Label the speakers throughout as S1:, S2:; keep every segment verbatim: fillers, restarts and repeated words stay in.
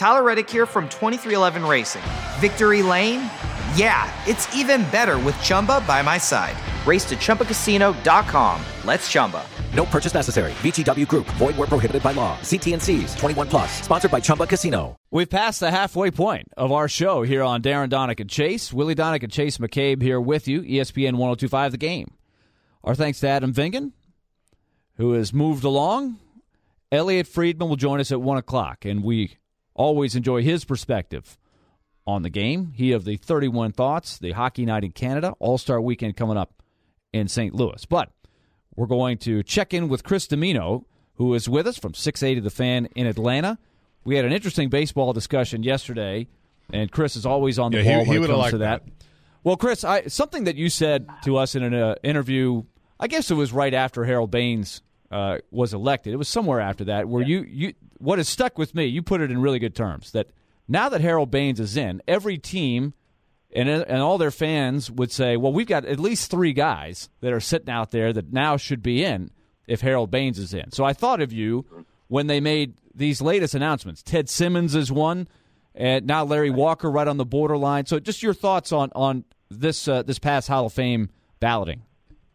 S1: Tyler Reddick here from twenty-three eleven Racing. Victory Lane? Yeah, it's even better with Chumba by my side. Race to Chumba Casino dot com. Let's Chumba.
S2: No purchase necessary. V G W Group. Void where prohibited by law. See T and C's. twenty-one plus. Sponsored by Chumba Casino.
S3: We've passed the halfway point of our show here on Darren Donick and Chase. Willie Donick and Chase McCabe here with you. E S P N ten twenty-five The Game. Our thanks to Adam Vingan, who has moved along. Elliot Friedman will join us at one o'clock, and we always enjoy his perspective on the game. He of the thirty-one Thoughts, the Hockey Night in Canada, All-Star Weekend coming up in Saint Louis. But we're going to check in with Chris Dimino, who is with us from six eighty The Fan in Atlanta. We had an interesting baseball discussion yesterday, and Chris is always on the
S4: yeah,
S3: ball
S4: he,
S3: when
S4: he
S3: it comes to
S4: that.
S3: that. Well, Chris, I, something that you said to us in an uh, interview, I guess it was right after Harold Baines uh, was elected. It was somewhere after that, where yeah. you, you what has stuck with me, you put it in really good terms, that now that Harold Baines is in, every team and and all their fans would say, well, we've got at least three guys that are sitting out there that now should be in if Harold Baines is in. So I thought of you when they made these latest announcements. Ted Simmons is one, and now Larry Walker right on the borderline. So just your thoughts on on this uh, this past Hall of Fame balloting.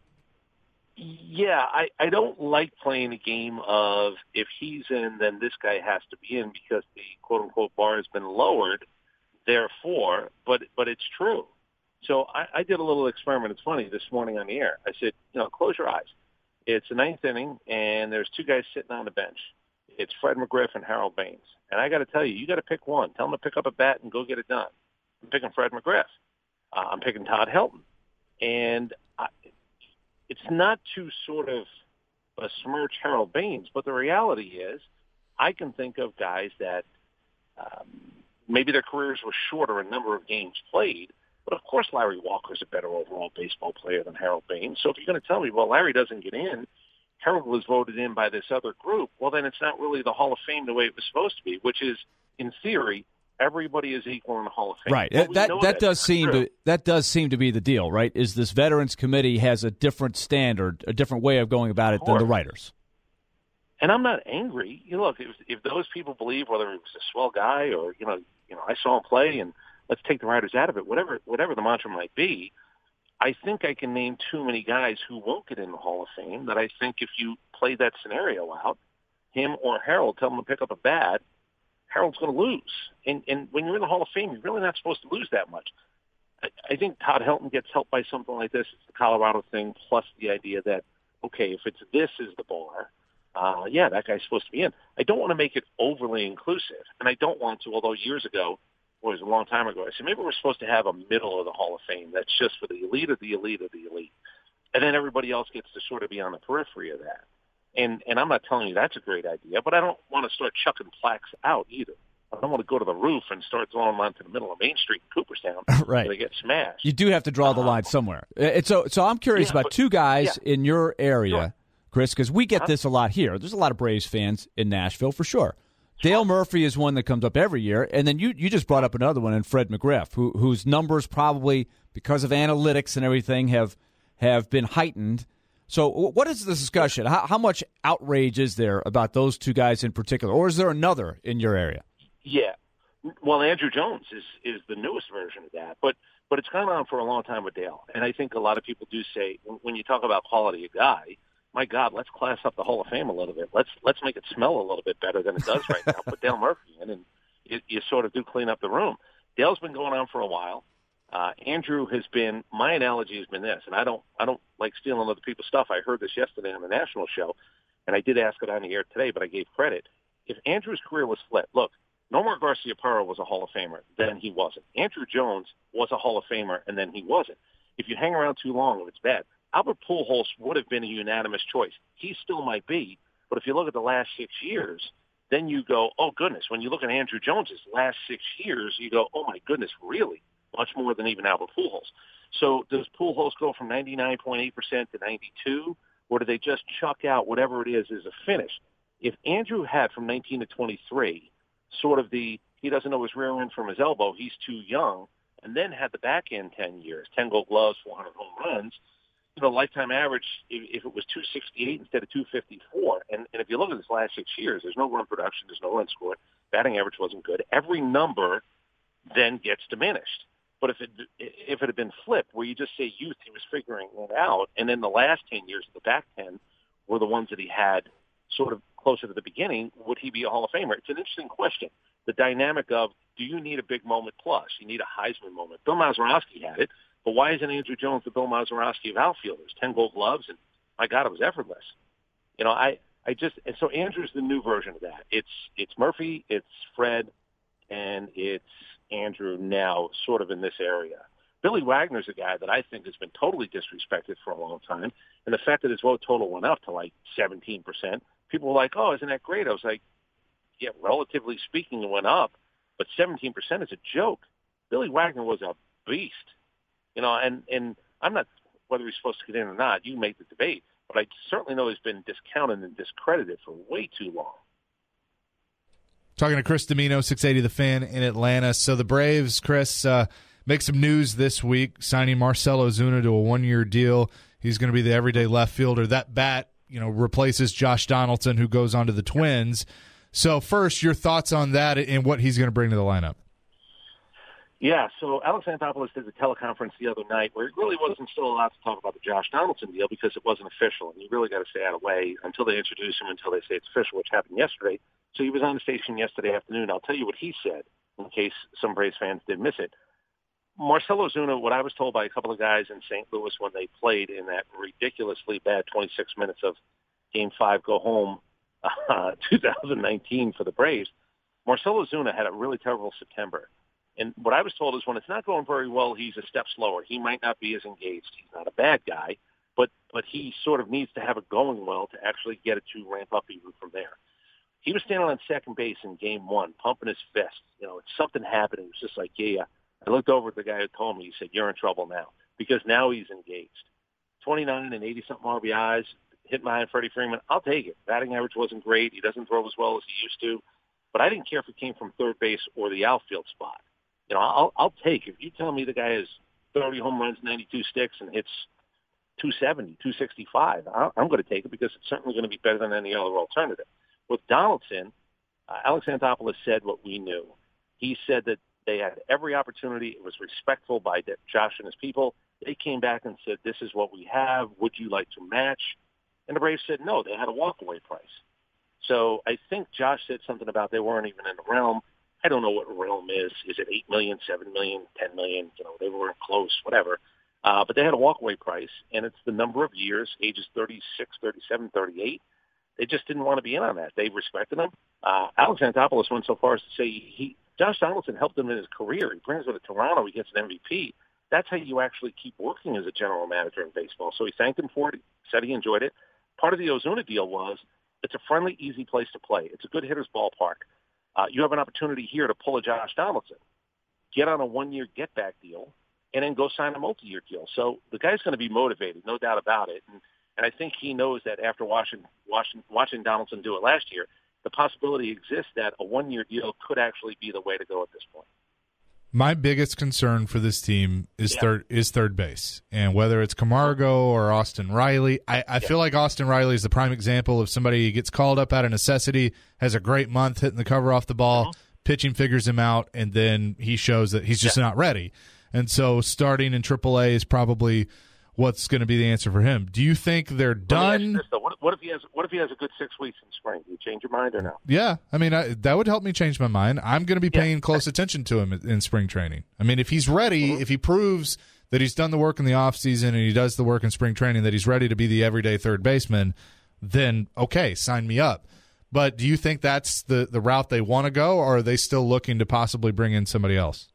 S5: Yeah, I, I don't like playing a game of if he's in, then this guy has to be in because the quote-unquote bar has been lowered, therefore, but but it's true. So I, I did a little experiment. It's funny, this morning on the air. I said, you know, close your eyes. It's the ninth inning, and there's two guys sitting on the bench. It's Fred McGriff and Harold Baines. And I got to tell you, you got to pick one. Tell them to pick up a bat and go get it done. I'm picking Fred McGriff. Uh, I'm picking Todd Helton. And I, it's not to sort of besmirch Harold Baines, but the reality is I can think of guys that um, maybe their careers were shorter in number of games played, but of course Larry Walker's a better overall baseball player than Harold Baines. So if you're going to tell me, well, Larry doesn't get in, Harold was voted in by this other group, well, then it's not really the Hall of Fame the way it was supposed to be, which is, in theory, everybody is equal in the Hall of Fame.
S3: Right. Well, that that does seem true. to that does seem to be the deal, right? Is this Veterans Committee has a different standard, a different way of going about it than the writers.
S5: And I'm not angry. You know, look, if, if those people believe whether it was a swell guy or you know, you know, I saw him play, and let's take the writers out of it. Whatever, whatever the mantra might be, I think I can name too many guys who won't get in the Hall of Fame that I think if you play that scenario out, him or Harold, tell him to pick up a bat, Harold's going to lose. And, and when you're in the Hall of Fame, you're really not supposed to lose that much. I, I think Todd Helton gets helped by something like this. It's the Colorado thing, plus the idea that, okay, if it's this is the bar, uh, yeah, that guy's supposed to be in. I don't want to make it overly inclusive, and I don't want to, although years ago, or it was a long time ago, I said maybe we're supposed to have a middle of the Hall of Fame that's just for the elite of the elite of the elite. And then everybody else gets to sort of be on the periphery of that. And and I'm not telling you that's a great idea, but I don't want to start chucking plaques out either. I don't want to go to the roof and start throwing them onto the middle of Main Street in Cooperstown
S3: right.
S5: where they get smashed.
S3: You do have to draw the line somewhere. And so, so I'm curious yeah, about but, two guys yeah. in your area, sure. Chris, because we get huh? this a lot here. There's a lot of Braves fans in Nashville for sure. Sure. Dale Murphy is one that comes up every year, and then you, you just brought up another one in Fred McGriff, who, whose numbers probably, because of analytics and everything, have have been heightened. So what is the discussion? How, how much outrage is there about those two guys in particular, or is there another in your area?
S5: Yeah. Well, Andrew Jones is, is the newest version of that, but but it's gone on for a long time with Dale. And I think a lot of people do say, when you talk about quality of guy, my God, let's class up the Hall of Fame a little bit. Let's let's make it smell a little bit better than it does right now. Put Dale Murphy in, and you, you sort of do clean up the room. Dale's been going on for a while. Uh, Andrew has been, my analogy has been this, and I don't I don't like stealing other people's stuff. I heard this yesterday on the national show, and I did ask it on the air today, but I gave credit. If Andrew's career was split, look, Nomar Garciaparra was a Hall of Famer, then he wasn't. Andrew Jones was a Hall of Famer, and then he wasn't. If you hang around too long, it's bad. Albert Pujols would have been a unanimous choice. He still might be, but if you look at the last six years, then you go, oh, goodness. When you look at Andrew Jones's last six years, you go, oh, my goodness, really? Much more than even Albert Pujols. So does Pujols go from ninety-nine point eight percent to ninety-two, or do they just chuck out whatever it is as a finish? If Andrew had from nineteen to twenty-three sort of the he doesn't know his rear end from his elbow, he's too young, and then had the back end ten years, ten gold gloves, four hundred home runs, you know, lifetime average, if, if it was two sixty-eight instead of two fifty-four, and, and if you look at his last six years, there's no run production, there's no run scored, batting average wasn't good. Every number then gets diminished. But if it if it had been flipped, where you just say youth, he was figuring it out, and then the last ten years, the back ten, were the ones that he had sort of closer to the beginning, would he be a Hall of Famer? It's an interesting question. The dynamic of, do you need a big moment plus? You need a Heisman moment. Bill Mazeroski had it, but why isn't Andrew Jones the Bill Mazeroski of outfielders? Ten gold gloves, and my God, it was effortless. You know, I, I just, and so Andrew's the new version of that. It's, it's Murphy, it's Fred, and it's Andrew now sort of in this area. Billy Wagner's a guy that I think has been totally disrespected for a long time, and the fact that his vote total went up to like seventeen percent, people were like, oh, isn't that great? I was like, yeah, relatively speaking, it went up, but seventeen percent is a joke. Billy Wagner was a beast, you know, and, and I'm not, whether he's supposed to get in or not, you make the debate, but I certainly know he's been discounted and discredited for way too long.
S4: Talking to Chris Dimino, six eighty The Fan in Atlanta. So the Braves, Chris, uh, make some news this week, signing Marcell Ozuna to a one-year deal. He's going to be the everyday left fielder. That bat, you know, replaces Josh Donaldson, who goes on to the Twins. So first, your thoughts on that and what he's going to bring to the lineup.
S5: Yeah, so Alex Anthopoulos did a teleconference the other night where he really wasn't still allowed to talk about the Josh Donaldson deal because it wasn't official, and you really got to stay out of the way until they introduce him, until they say it's official, which happened yesterday. So he was on the station yesterday afternoon. I'll tell you what he said in case some Braves fans did miss it. Marcell Ozuna, what I was told by a couple of guys in Saint Louis when they played in that ridiculously bad twenty-six minutes of Game five go home uh, two thousand nineteen for the Braves, Marcell Ozuna had a really terrible September. And what I was told is when it's not going very well, he's a step slower. He might not be as engaged. He's not a bad guy, but but he sort of needs to have it going well to actually get it to ramp up even from there. He was standing on second base in game one, pumping his fist. You know, it's something happened. It was just like, yeah, yeah. I looked over at the guy who told me. He said, you're in trouble now, because now he's engaged. twenty-nine and eighty-something R B Is, hit behind Freddie Freeman. I'll take it. Batting average wasn't great. He doesn't throw as well as he used to. But I didn't care if it came from third base or the outfield spot. You know, I'll, I'll take, if you tell me the guy has thirty home runs, ninety-two sticks, and hits two seventy, two sixty-five, I'm going to take it because it's certainly going to be better than any other alternative. With Donaldson, uh, Alex Anthopoulos said what we knew. He said that they had every opportunity. It was respectful by Josh and his people. They came back and said, this is what we have. Would you like to match? And the Braves said no. They had a walkaway price. So I think Josh said something about they weren't even in the realm. I don't know what realm is. Is it eight million dollars, seven million dollars, ten million dollars? You know, they weren't close, whatever. Uh, but they had a walkaway price, and it's the number of years, ages thirty-six, thirty-seven, thirty-eight. They just didn't want to be in on that. They respected him. Uh, Alex Anthopoulos went so far as to say he, Josh Donaldson helped him in his career. He brings him to Toronto. He gets an M V P. That's how you actually keep working as a general manager in baseball. So he thanked him for it. He said he enjoyed it. Part of the Ozuna deal was it's a friendly, easy place to play. It's a good hitter's ballpark. Uh, you have an opportunity here to pull a Josh Donaldson, get on a one-year get-back deal, and then go sign a multi-year deal. So the guy's going to be motivated, no doubt about it. And, and I think he knows that after watching, watching, watching Donaldson do it last year, the possibility exists that a one-year deal could actually be the way to go at this point.
S4: My biggest concern for this team is
S5: yeah.
S4: third is third base, and whether it's Camargo or Austin Riley. I, I yeah. feel like Austin Riley is the prime example of somebody who gets called up out of necessity, has a great month hitting the cover off the ball, uh-huh. pitching figures him out, and then he shows that he's just yeah. not ready. And so starting in triple A is probably what's going to be the answer for him. Do you think they're done?
S5: This, what, what if he has what if he has a good six weeks in spring? Do you change your mind or no?
S4: Yeah, I mean I, that would help me change my mind. I'm going to be paying yeah. close attention to him in, in spring training. I mean, if he's ready, mm-hmm. if he proves that he's done the work in the off season and he does the work in spring training, that he's ready to be the everyday third baseman, then okay, sign me up. But do you think that's the the route they want to go, or are they still looking to possibly bring in somebody else?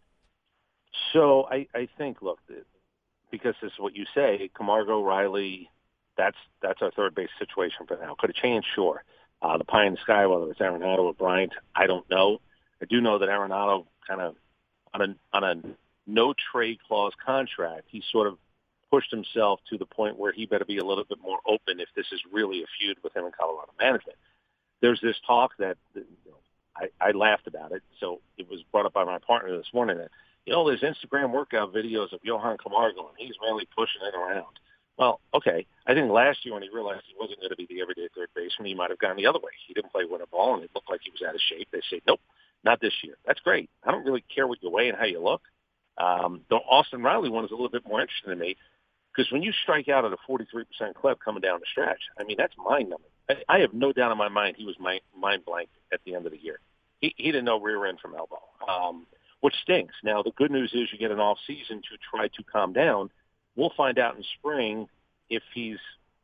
S5: So I, I think, look, because this is what you say, Camargo, Riley, that's that's our third base situation for now. Could it change? Sure. Uh, the pie in the sky, whether it's Arenado or Bryant, I don't know. I do know that Arenado kind of, on a, on a no-trade clause contract, he sort of pushed himself to the point where he better be a little bit more open if this is really a feud with him in Colorado management. There's this talk that, you know, I, I laughed about it, so it was brought up by my partner this morning that, you know, there's Instagram workout videos of Johan Camargo, and he's really pushing it around. Well, okay. I think last year when he realized he wasn't going to be the everyday third baseman, he might have gone the other way. He didn't play winter ball, and it looked like he was out of shape. They say, nope, not this year. That's great. I don't really care what you weigh and how you look. Um, the Austin Riley one is a little bit more interesting to me because when you strike out at a forty-three percent clip coming down the stretch, I mean, that's mind-numbing. I, I have no doubt in my mind he was mind, mind blank at the end of the year. He, he didn't know rear end from elbow, um, which stinks. Now, the good news is you get an off season to try to calm down. We'll find out in spring if he's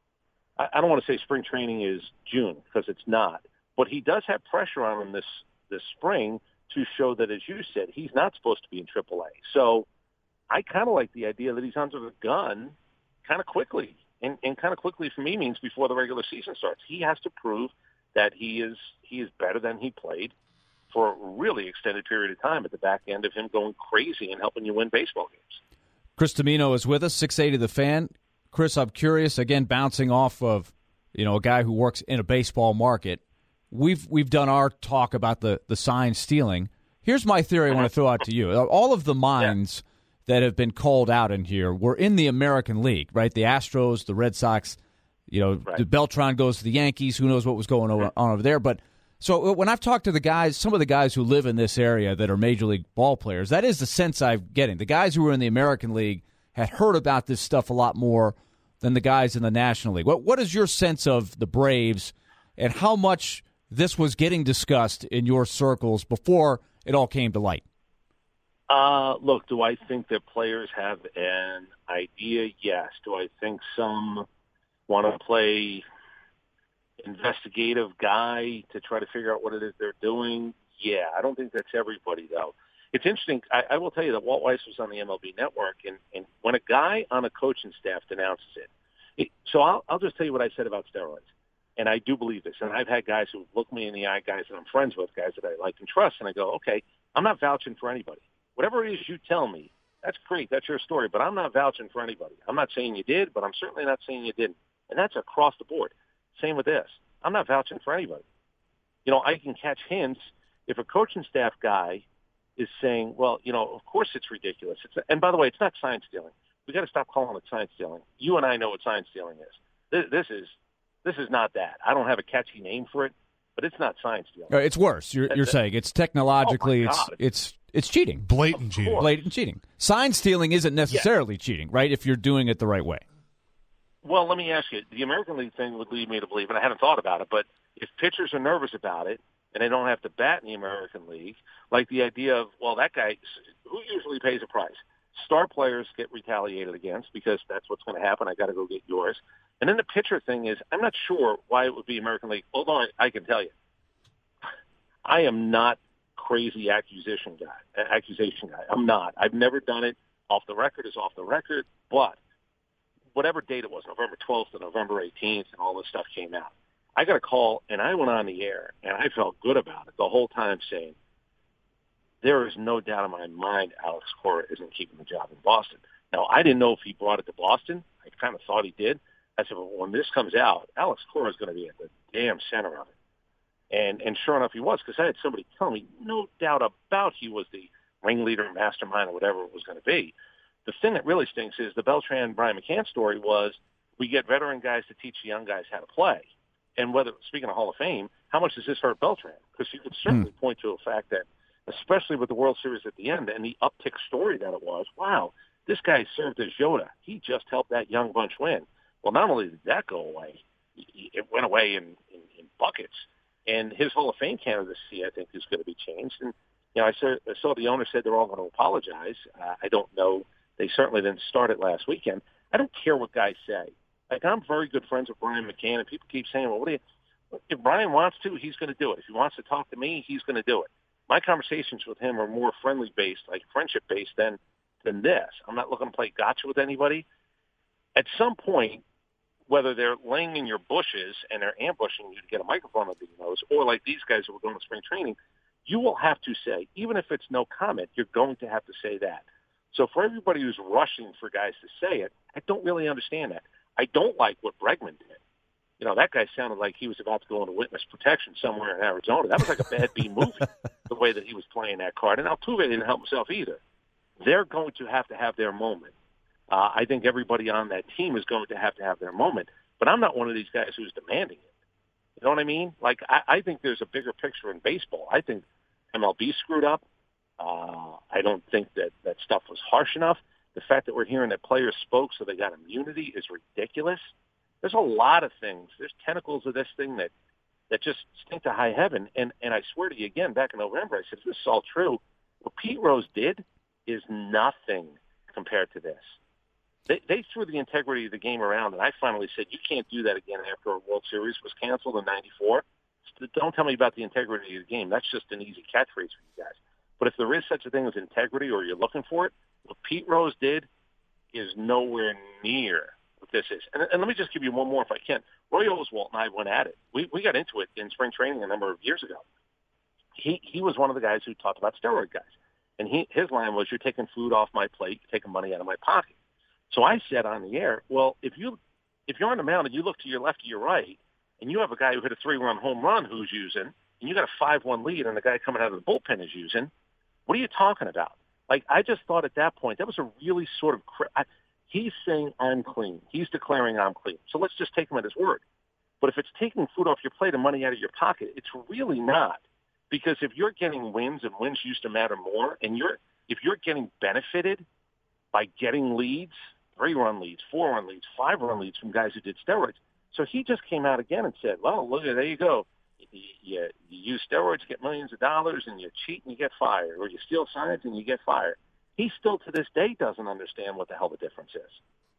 S5: – I don't want to say spring training is June because it's not, but he does have pressure on him this, this spring to show that, as you said, he's not supposed to be in triple A. So I kind of like the idea that he's under the gun kind of quickly. And, and kind of quickly for me means before the regular season starts. He has to prove that he is he is better than he played for a really extended period of time at the back end of him going crazy and helping you win baseball games.
S3: Chris Tamino is with us, six eighty The Fan. Chris, I'm curious, again, bouncing off of, you know, a guy who works in a baseball market. We've we've done our talk about the, the sign stealing. Here's my theory I want to throw out to you. All of the minds yeah. that have been called out in here were in the American League, right? The Astros, the Red Sox, you know,
S5: right.
S3: the Beltran goes to the Yankees. Who knows what was going on over there. But so when I've talked to the guys, some of the guys who live in this area that are Major League ball players, that is the sense I'm getting. The guys who were in the American League had heard about this stuff a lot more than the guys in the National League. What What is your sense of the Braves and how much this was getting discussed in your circles before it all came to light?
S5: Uh, look, do I think that players have an idea? Yes. Do I think some want to play investigative guy to try to figure out what it is they're doing? Yeah. I don't think that's everybody, though. It's interesting. I, I will tell you that Walt Weiss was on the M L B Network, and, and when a guy on a coaching staff denounces it, it so I'll, I'll just tell you what I said about steroids. And I do believe this. And I've had guys who look me in the eye, guys that I'm friends with, guys that I like and trust, and I go, okay, I'm not vouching for anybody. Whatever it is you tell me, that's great. That's your story. But I'm not vouching for anybody. I'm not saying you did, but I'm certainly not saying you didn't. And that's across the board. Same with this. I'm not vouching for anybody. You know, I can catch hints if a coaching staff guy is saying, well, you know, of course it's ridiculous. It's, and by the way, it's not sign stealing. We've got to stop calling it sign stealing. You and I know what sign stealing is. This, this is this is not that. I don't have a catchy name for it, but it's not sign stealing.
S3: It's worse. You're, you're saying it's technologically,
S5: oh
S3: it's it's it's cheating.
S4: Blatant cheating.
S3: Blatant cheating. Sign stealing isn't necessarily yeah. cheating, right, if you're doing it the right way.
S5: Well, let me ask you. The American League thing would lead me to believe, and I hadn't thought about it, but if pitchers are nervous about it and they don't have to bat in the American League, like the idea of, well, that guy, who usually pays a price? Star players get retaliated against because that's what's going to happen. I got to go get yours. And then the pitcher thing is, I'm not sure why it would be American League. Although I, I can tell you, I am not crazy accusation guy. Accusation guy. I'm not. I've never done it. Off the record is off the record. But whatever date it was, November twelfth to November eighteenth, and all this stuff came out, I got a call, and I went on the air, and I felt good about it the whole time, saying, there is no doubt in my mind Alex Cora isn't keeping the job in Boston. Now, I didn't know if he brought it to Boston. I kind of thought he did. I said, well, when this comes out, Alex Cora is going to be at the damn center of it. And and sure enough, he was, because I had somebody tell me, no doubt about he was the ringleader, mastermind, or whatever it was going to be. The thing that really stinks is the Beltran Brian McCann story was we get veteran guys to teach the young guys how to play. And whether, speaking of Hall of Fame, how much does this hurt Beltran? Because you could certainly hmm. point to a fact that, especially with the World Series at the end and the uptick story that it was, wow, this guy served as Yoda. He just helped that young bunch win. Well, not only did that go away, it went away in, in, in buckets. And his Hall of Fame candidacy, I think, is going to be changed. And, you know, I saw, I saw the owner said they're all going to apologize. Uh, I don't know. They certainly didn't start it last weekend. I don't care what guys say. Like, I'm very good friends with Brian McCann, and people keep saying, well, what do you, if Brian wants to, he's going to do it. If he wants to talk to me, he's going to do it. My conversations with him are more friendly-based, like friendship-based than, than this. I'm not looking to play gotcha with anybody. At some point, whether they're laying in your bushes and they're ambushing you to get a microphone under your nose, or like these guys who were going to spring training, you will have to say, even if it's no comment, you're going to have to say that. So for everybody who's rushing for guys to say it, I don't really understand that. I don't like what Bregman did. You know, that guy sounded like he was about to go into witness protection somewhere in Arizona. That was like a bad B movie, the way that he was playing that card. And Altuve didn't help himself either. They're going to have to have their moment. Uh, I think everybody on that team is going to have to have their moment. But I'm not one of these guys who's demanding it. You know what I mean? Like, I, I think there's a bigger picture in baseball. I think M L B screwed up. Uh, I don't think that that stuff was harsh enough. The fact that we're hearing that players spoke so they got immunity is ridiculous. There's a lot of things. There's tentacles of this thing that, that just stink to high heaven. And, and I swear to you again, back in November, I said, if this is all true, what Pete Rose did is nothing compared to this. They, they threw the integrity of the game around, and I finally said, you can't do that again after a World Series was canceled in ninety-four. Don't tell me about the integrity of the game. That's just an easy catchphrase for you guys. But if there is such a thing as integrity or you're looking for it, what Pete Rose did is nowhere near what this is. And, and let me just give you one more if I can. Roy Oswalt and I went at it. We we got into it in spring training a number of years ago. He he was one of the guys who talked about steroid guys. And he his line was, you're taking food off my plate, you're taking money out of my pocket. So I said on the air, well, if, you, if you're on the mound and you look to your left or your right, and you have a guy who hit a three-run home run who's using, and you got a five one lead and the guy coming out of the bullpen is using, what are you talking about? Like, I just thought at that point, that was a really sort of I, – he's saying I'm clean. He's declaring I'm clean. So let's just take him at his word. But if it's taking food off your plate and money out of your pocket, it's really not. Because if you're getting wins, and wins used to matter more, and you're if you're getting benefited by getting leads, three-run leads, four-run leads, five-run leads from guys who did steroids. So he just came out again and said, well, look, there you go. You, you, you use steroids, get millions of dollars, and you cheat and you get fired, or you steal science and you get fired. He still to this day doesn't understand what the hell the difference is.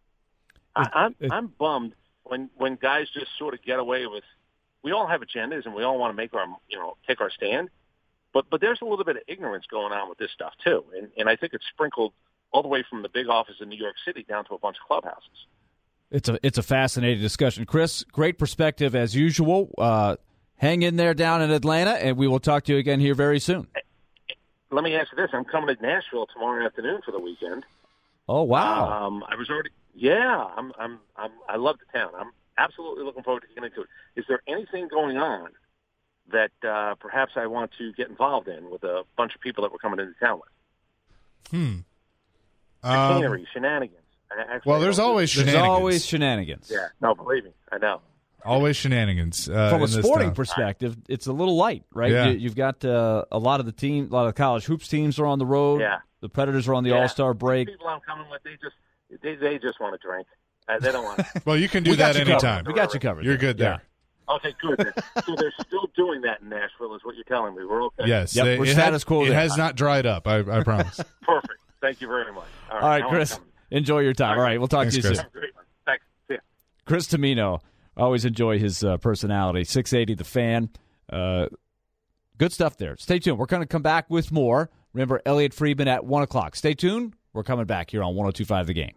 S5: I, I'm, I'm bummed when, when guys just sort of get away with, we all have agendas and we all want to make our, you know, take our stand. But, but there's a little bit of ignorance going on with this stuff too. And, and I think it's sprinkled all the way from the big office in New York City down to a bunch of clubhouses.
S3: It's a it's a fascinating discussion. Chris, great perspective as usual. Uh, hang in there down in Atlanta, and we will talk to you again here very soon.
S5: Let me ask you this. I'm coming to Nashville tomorrow afternoon for the weekend.
S3: Oh, wow.
S5: Um, I was already – yeah, I'm, I'm, I'm, I love the town. I'm absolutely looking forward to getting into it. Is there anything going on that uh, perhaps I want to get involved in with a bunch of people that we're coming into town with?
S4: Hmm.
S5: Chicanery, um, shenanigans. Actually,
S4: well, there's always
S3: there's
S4: shenanigans.
S3: There's always shenanigans.
S5: Yeah, no, believe me, I know.
S4: Always shenanigans. Uh,
S3: From a
S4: in this
S3: sporting
S4: town.
S3: perspective, it's a little light, right?
S4: Yeah.
S3: You, you've got uh, a lot of the team, a lot of the college hoops teams are on the road.
S5: Yeah.
S3: The Predators are on the
S5: yeah.
S3: All-Star break.
S5: The people I'm coming with, they just they, they just want to drink. Uh, they don't want.
S4: Well, you can do
S3: we
S4: that
S3: got you
S4: anytime.
S3: covered. We got you covered.
S4: You're good there.
S3: Yeah.
S5: Okay, good. So they're still doing that in Nashville, is what you're telling me. We're okay.
S4: Yes,
S3: Yep,
S4: they,
S3: we're
S4: it
S3: status
S4: had,
S3: quo
S4: It
S3: there.
S4: has not dried up. I, I promise.
S5: Perfect. Thank you very much. All right,
S3: All right,
S5: now
S3: Chris.
S5: I'm coming.
S3: Enjoy your time. All right, we'll talk
S4: Thanks,
S3: to you
S4: Chris.
S3: soon.
S5: Have a great one. Thanks. See ya.
S3: Chris Tamino. Always enjoy his uh, personality. six eighty The Fan. Uh, good stuff there. Stay tuned. We're going to come back with more. Remember, Elliot Friedman at one o'clock. Stay tuned. We're coming back here on one oh two point five The Game.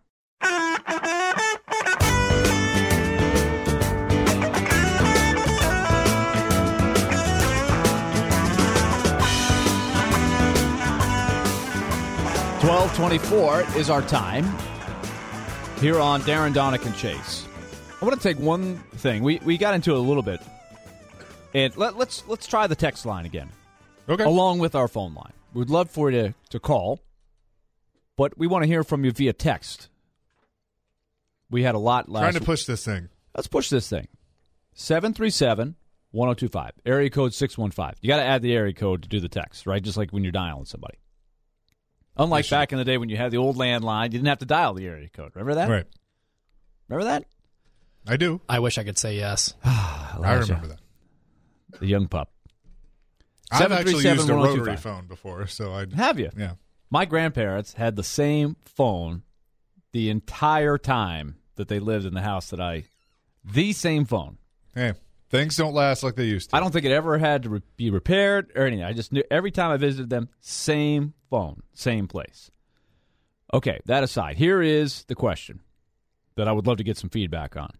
S3: twelve twenty-four is our time here on Darren, Donick, and Chase. I want to take one thing. We we got into it a little bit. And let, let's let's try the text line again.
S4: Okay.
S3: Along with our phone line. We'd love for you to, to call, but we want to hear from you via text. We had a lot last
S4: Trying to push this thing.
S3: Let's push this thing. seven three seven, one oh two five. Area code six one five. You got to add the area code to do the text, right? Just like when you're dialing somebody. Unlike back in the day when you had the old landline, you didn't have to dial the area code. Remember that?
S4: Right.
S3: Remember that?
S4: I do.
S6: I wish I could say yes.
S4: I remember that.
S3: The young pup.
S4: I've actually used a rotary
S3: seven three seven, one oh two five.
S4: phone before, so I
S3: Have you?
S4: Yeah.
S3: My grandparents had the same phone the entire time that they lived in the house that I, the same phone.
S4: Hey, things don't last like they used to.
S3: I don't think it ever had to re- be repaired or anything. I just knew every time I visited them, same phone, same place. Okay, that aside, here is the question that I would love to get some feedback on.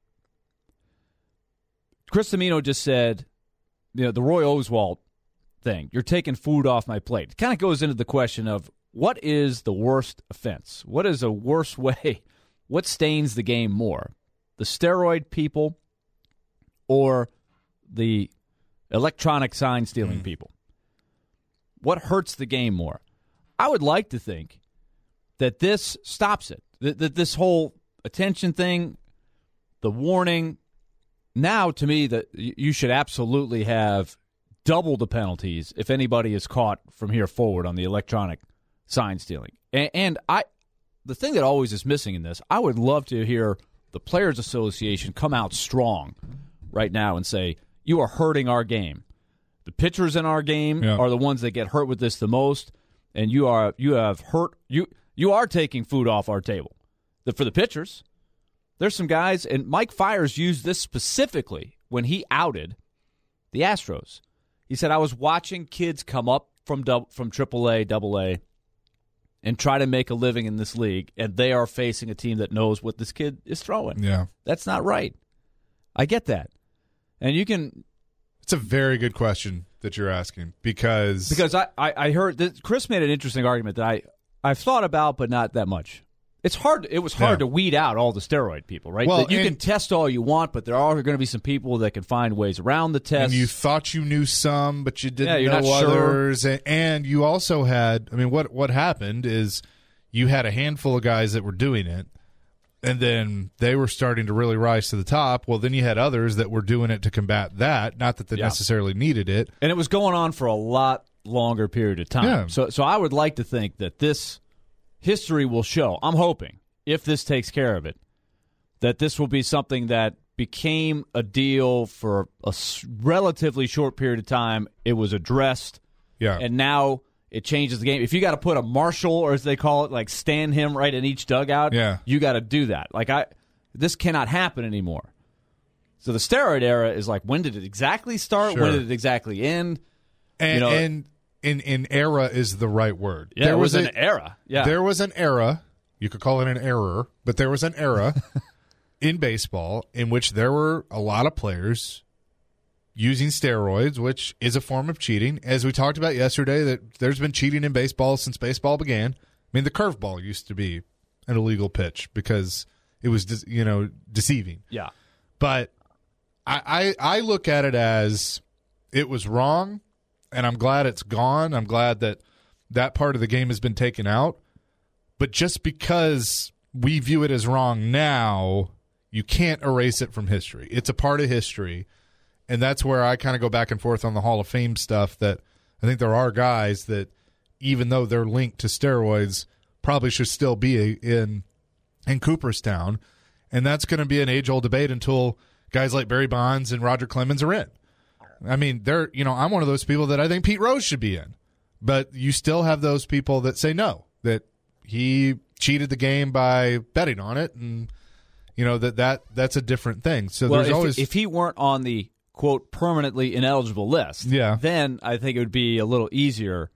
S3: Chris Tamino just said, you know, the Roy Oswalt thing, you're taking food off my plate. It kind of goes into the question of what is the worst offense? What is a worse way? What stains the game more? The steroid people or the electronic sign stealing mm. people? What hurts the game more? I would like to think that this stops it. th- th- this whole attention thing, the warning. Now, to me, that you should absolutely have double the penalties if anybody is caught from here forward on the electronic sign stealing. And, and I, the thing that always is missing in this, I would love to hear the Players Association come out strong right now and say, you are hurting our game. The pitchers in our game
S4: yeah.
S3: are the ones that get hurt with this the most, and you are you have hurt you you are taking food off our table. The, for the pitchers, there's some guys, and Mike Fiers used this specifically when he outed the Astros. He said, I was watching kids come up from dub, from triple A, double A, and try to make a living in this league, and they are facing a team that knows what this kid is throwing.
S4: Yeah.
S3: That's not right. I get that. And you can...
S4: It's a very good question that you're asking because...
S3: Because I, I, I heard... that Chris made an interesting argument that I, I've thought about, but not that much. It's hard. It was hard
S4: yeah.
S3: to weed out all the steroid people, right?
S4: Well,
S3: that you
S4: and,
S3: can test all you want, but there are going to be some people that can find ways around the test.
S4: And you thought you knew some, but you didn't
S3: yeah, you're
S4: know
S3: not
S4: others.
S3: Sure.
S4: And, and you also had, I mean, what what happened is you had a handful of guys that were doing it, and then they were starting to really rise to the top. Well, then you had others that were doing it to combat that, not that they
S3: yeah.
S4: necessarily needed it.
S3: And it was going on for a lot longer period of time.
S4: Yeah.
S3: So, so I would like to think that this history will show, I'm hoping, if this takes care of it, that this will be something that became a deal for a relatively short period of time. It was addressed,
S4: Yeah.
S3: and now it changes the game. If you got to put a marshal, or as they call it, like stand him right in each dugout,
S4: Yeah.
S3: you got to do that. Like I, this cannot happen anymore. So the steroid era is like, when did it exactly start?
S4: Sure.
S3: When did it exactly end?
S4: And,
S3: you know,
S4: and in, in era is the right word.
S3: Yeah,
S4: there
S3: it was,
S4: was
S3: an
S4: a,
S3: era. Yeah,
S4: There was an era. You could call it an error, but there was an era in baseball in which there were a lot of players using steroids, which is a form of cheating. As we talked about yesterday, that there's been cheating in baseball since baseball began. I mean, the curveball used to be an illegal pitch because it was, you know, deceiving.
S3: yeah.
S4: But I, I, I look at it as it was wrong, and I'm glad it's gone. I'm glad that that part of the game has been taken out. But just because we view it as wrong now, you can't erase it from history. It's a part of history, and that's where I kind of go back and forth on the Hall of Fame stuff, that I think there are guys that, even though they're linked to steroids, probably should still be in in Cooperstown, and that's going to be an age-old debate until guys like Barry Bonds and Roger Clemens are in. I mean, they're you know I'm one of those people that I think Pete Rose should be in, but you still have those people that say no, that he cheated the game by betting on it, and you know that, that that's a different thing. So
S3: well,
S4: there's
S3: if,
S4: always
S3: if he weren't on the quote permanently ineligible list,
S4: Yeah.
S3: then I think it would be a little easier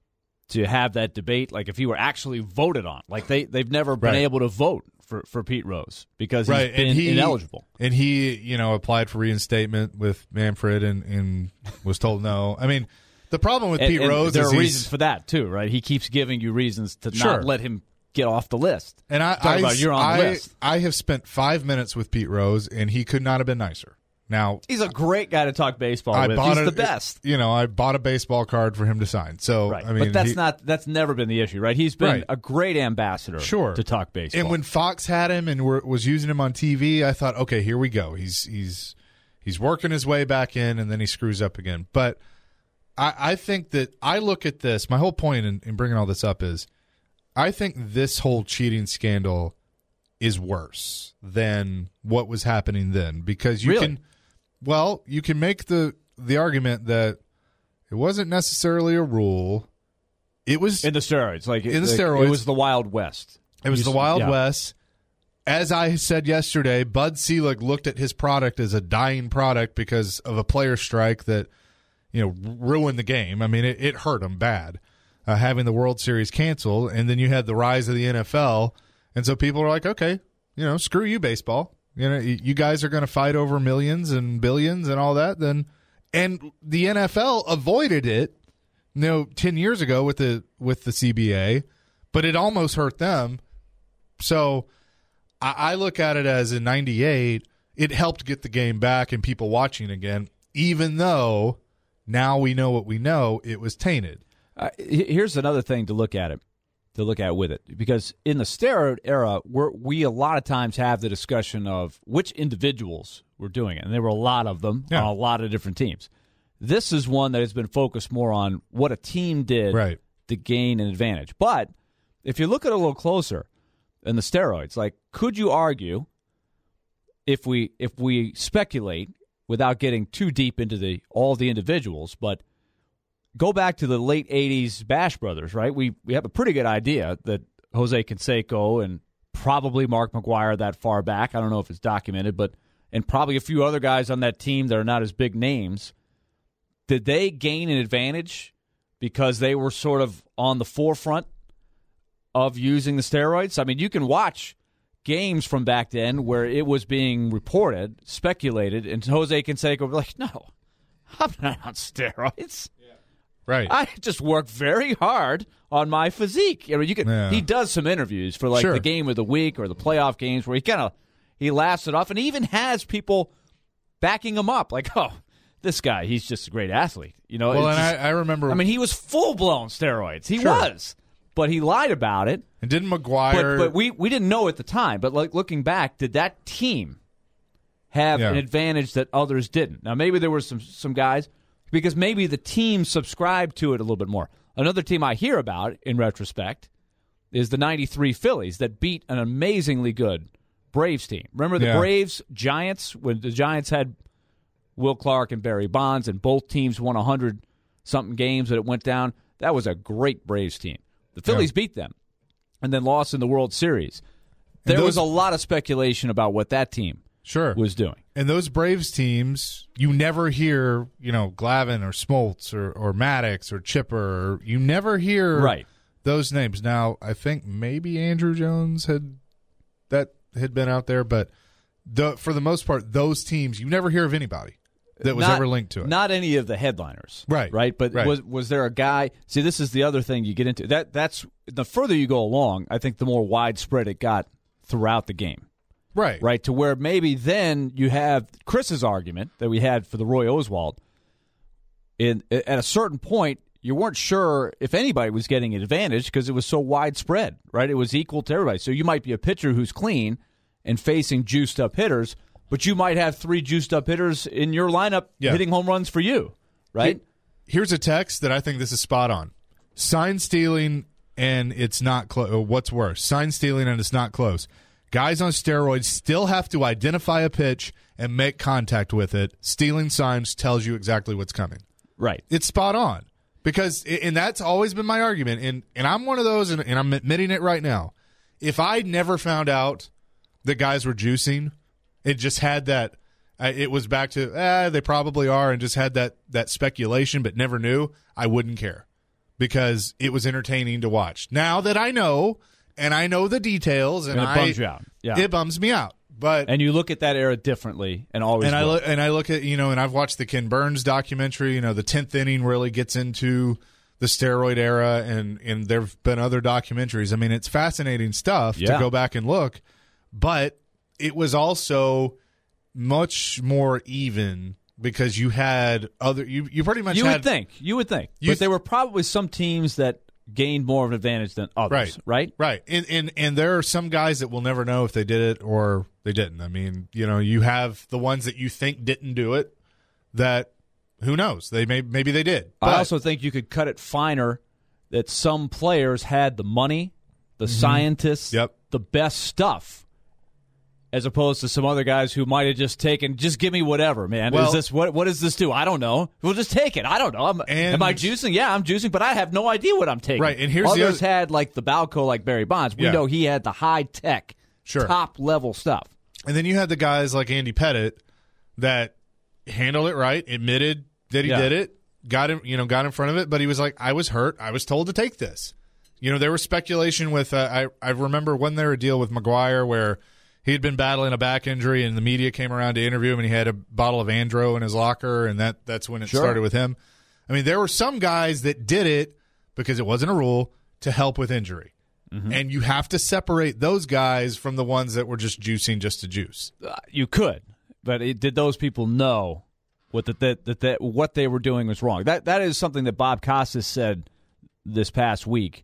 S3: to have that debate. Like if he were actually voted on, like they they've never been
S4: Right.
S3: able to vote for, for Pete Rose because he's
S4: right,
S3: been
S4: and he,
S3: ineligible.
S4: And he, you know, applied for reinstatement with Manfred and, and was told no. I mean, the problem with
S3: And,
S4: Pete
S3: and
S4: Rose
S3: there
S4: is
S3: are
S4: he's,
S3: reasons for that too, right? He keeps giving you reasons to
S4: Sure.
S3: not let him get off the list.
S4: and I,
S3: Talk
S4: I,
S3: about you're on the
S4: I,
S3: list.
S4: I have spent five minutes with Pete Rose, and he could not have been nicer. Now,
S3: He's a great guy to talk baseball
S4: I
S3: with.
S4: bought
S3: He's
S4: a,
S3: the best.
S4: You know, I bought a baseball card for him to sign. So,
S3: Right,
S4: I mean,
S3: but that's
S4: he-
S3: not that's never been the issue, right? He's been
S4: Right.
S3: a great ambassador,
S4: Sure.
S3: to talk baseball.
S4: And when Fox had him and were, was using him on T V, I thought, okay, here we go. He's he's he's working his way back in, and then he screws up again. But I, I think that I look at this. My whole point in, in bringing all this up is, I think this whole cheating scandal is worse than what was happening then, because you
S3: Really?
S4: can, well, you can make the the argument that it wasn't necessarily a rule. It was
S3: in the steroids, like
S4: In the
S3: like,
S4: steroids.
S3: it was the Wild West.
S4: It was
S3: You
S4: the
S3: s-
S4: Wild
S3: yeah.
S4: West. As I said yesterday, Bud Selig looked at his product as a dying product because of a player strike that, you know, ruined the game. I mean, it, it hurt him bad, uh, having the World Series canceled. And then you had the rise of the N F L. And so people are like, okay, you know, screw you, baseball. You know, you you guys are going to fight over millions and billions and all that. Then, and the N F L avoided it, you know, ten years ago with the with the C B A, but it almost hurt them. So I, I look at it as in ninety-eight, it helped get the game back and people watching again, even though now we know what we know, it was tainted.
S3: Uh, he- here's another thing to look at it. to look at with it. Because in the steroid era, we're, we a lot of times have the discussion of which individuals were doing it. And there were a lot of them
S4: Yeah.
S3: on a lot of different teams. This is one that has been focused more on what a team did
S4: Right.
S3: to gain an advantage. But if you look at it a little closer in the steroids, like, could you argue, if we if we speculate without getting too deep into the all the individuals, but go back to the late eighties Bash Brothers, right? We we have a pretty good idea that Jose Canseco and probably Mark McGwire that far back. I don't know if it's documented, but and probably a few other guys on that team that are not as big names. Did they gain an advantage because they were sort of on the forefront of using the steroids? I mean, you can watch games from back then where it was being reported, speculated, and Jose Canseco would be like, no, I'm not on steroids.
S4: Right.
S3: I just work very hard on my physique. I mean, you can.
S4: Yeah.
S3: He does some interviews for like
S4: Sure.
S3: the game of the week or the playoff games where he kind of he laughs it off, and he even has people backing him up. Like, oh, this guy, he's just a great athlete. You know.
S4: Well,
S3: it's
S4: and
S3: just-
S4: I, I remember.
S3: I mean, he was full blown steroids. He
S4: Sure.
S3: was, but he lied about it.
S4: and didn't
S3: But
S4: McGuire.
S3: but we we didn't know at the time. But like looking back, did that team have
S4: Yeah.
S3: an advantage that others didn't? Now maybe there were some some guys. Because maybe the team subscribed to it a little bit more. Another team I hear about, in retrospect, is the ninety-three Phillies that beat an amazingly good Braves team. Remember the
S4: Yeah.
S3: Braves Giants, when the Giants had Will Clark and Barry Bonds, and both teams won one hundred something games that it went down? That was a great Braves team. The Phillies beat them and then lost in the World Series. There
S4: those-
S3: was a lot of speculation about what that team
S4: sure.
S3: was doing.
S4: And those Braves teams, you never hear, you know, Glavine or Smoltz or, or Maddox or Chipper. Or, you never hear
S3: Right.
S4: those names. Now, I think maybe Andrew Jones had that had been out there, but the, for the most part, those teams, you never hear of anybody that was
S3: Not-
S4: ever linked to it.
S3: Not any of the headliners.
S4: Right,
S3: Right. But
S4: right.
S3: was was there a guy? See, this is the other thing you get into. That that's the further you go along, I think the more widespread it got throughout the game.
S4: right.
S3: Right. To where maybe then you have Chris's argument that we had for the Roy Oswald. In at a certain point, you weren't sure if anybody was getting an advantage because it was so widespread. Right. It was equal to everybody. So you might be a pitcher who's clean and facing juiced up hitters, but you might have three juiced up hitters in your lineup
S4: Yeah.
S3: hitting home runs for you. Right.
S4: Here's a text that I think this is spot on. Sign stealing and it's not close. What's worse? Sign stealing and it's not close. Guys on steroids still have to identify a pitch and make contact with it. Stealing signs tells you exactly what's coming.
S3: Right.
S4: It's spot on. Because, and that's always been my argument, and, and I'm one of those, and, and I'm admitting it right now. If I never found out that guys were juicing, it just had that, uh, it was back to, eh, they probably are, and just had that, that speculation, but never knew, I wouldn't care. Because it was entertaining to watch. Now that I know, and I know the details, and,
S3: And it
S4: I,
S3: bums you out. Yeah.
S4: it bums me out. But
S3: And you look at that era differently and always
S4: and I
S3: will.
S4: look and I look at, you know, and I've watched the Ken Burns documentary. You know, the tenth inning really gets into the steroid era, and and there've been other documentaries. I mean, it's fascinating stuff
S3: Yeah.
S4: to go back and look, but it was also much more even because you had other you you pretty much
S3: You
S4: had
S3: would think. You would think.
S4: You
S3: but there were probably some teams that gained more of an advantage than others.
S4: Right.
S3: Right?
S4: Right. And, and and there are some guys that will never know if they did it or they didn't. I mean, you know, you have the ones that you think didn't do it that who knows? They may maybe they did. But
S3: I also think you could cut it finer that some players had the money, the scientists,
S4: Mm-hmm. Yep.
S3: the best stuff, as opposed to some other guys who might have just taken, just give me whatever, man.
S4: Well-
S3: is this what? What does this do? I don't know. We'll just take it. I don't know. I'm,
S4: And-
S3: am I juicing? Yeah, I'm juicing, but I have no idea what I'm taking.
S4: Right, and here's the
S3: others
S4: other-
S3: had like the Balco, like Barry Bonds. We
S4: Yeah.
S3: know he had the high tech,
S4: Sure.
S3: top level stuff.
S4: And then you had the guys like Andy Pettit that handled it right, admitted that he
S3: Yeah.
S4: did it, got him, you know, got in front of it, but he was like, I was hurt. I was told to take this. You know, there was speculation with, uh, I, I remember when there was a deal with McGwire where he had been battling a back injury and the media came around to interview him and he had a bottle of Andro in his locker, and that that's when it
S3: Sure.
S4: started with him. I mean, there were some guys that did it because it wasn't a rule to help with injury.
S3: Mm-hmm.
S4: And you have to separate those guys from the ones that were just juicing just to juice.
S3: Uh, you could, but it, did those people know what that that, that that what they were doing was wrong? That that is something that Bob Costas said this past week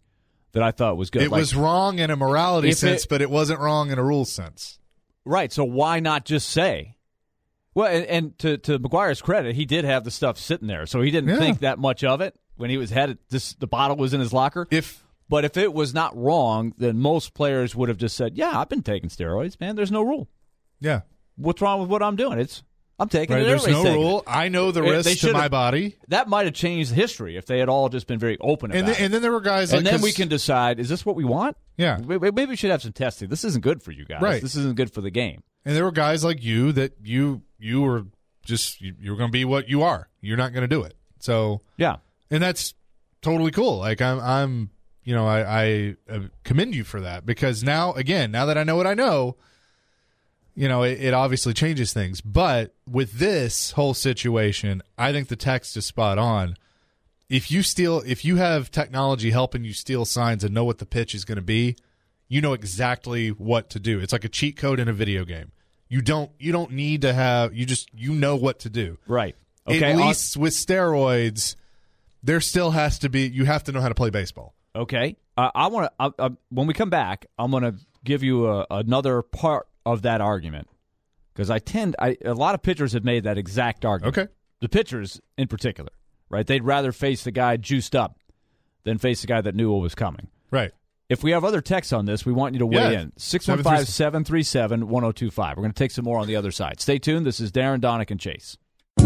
S3: that I thought was good.
S4: It
S3: like,
S4: was wrong in a morality sense,
S3: it,
S4: but it wasn't wrong in a rules sense.
S3: Right. So why not just say? Well, and, and to to McGuire's credit, he did have the stuff sitting there, so he didn't
S4: Yeah.
S3: think that much of it when he was headed. This the bottle was in his locker.
S4: If
S3: But if it was not wrong, then most players would have just said, "Yeah, I've been taking steroids, man. There's no rule.
S4: yeah,
S3: What's wrong with what I'm doing? It's I'm taking
S4: right,
S3: it.
S4: there's
S3: Everybody's
S4: no
S3: taking
S4: rule.
S3: it."
S4: I know the
S3: They-
S4: risk
S3: they
S4: to my
S3: should've-
S4: body.
S3: That might have changed history if they had all just been very open about
S4: And then,
S3: it.
S4: and then there were guys
S3: And
S4: like
S3: then we
S4: 'cause-
S3: can decide: is this what we want?
S4: Yeah.
S3: Maybe maybe we should have some testing. This isn't good for you guys.
S4: Right.
S3: This isn't good for the game.
S4: And there were guys like you that you you were just you, you were going to be what you are. You're not going to do it. So
S3: Yeah.
S4: and that's totally cool. Like I'm I'm you know I, I uh, commend you for that because now again now that I know what I know, you know it, it obviously changes things. But with this whole situation, I think the text is spot on. If you steal, if you have technology helping you steal signs and know what the pitch is going to be, you know exactly what to do. It's like a cheat code in a video game. You don't you don't need to have you just you know what to do.
S3: Right. Okay.
S4: At
S3: on-
S4: least with steroids, there still has to be you have to know how to play baseball.
S3: Okay. Uh, I want to. Uh, uh, when we come back, I'm going to give you a, another part of that argument because I tend. I, a lot of pitchers have made that exact argument.
S4: Okay.
S3: The pitchers in particular, right? They'd rather face the guy juiced up than face the guy that knew what was coming.
S4: Right.
S3: If we have other texts on this, we want you to weigh
S4: Yeah.
S3: in. six one five, seven three seven, one oh two five. We're going to take some more on the other side. Stay tuned. This is Darren, Donick, and Chase.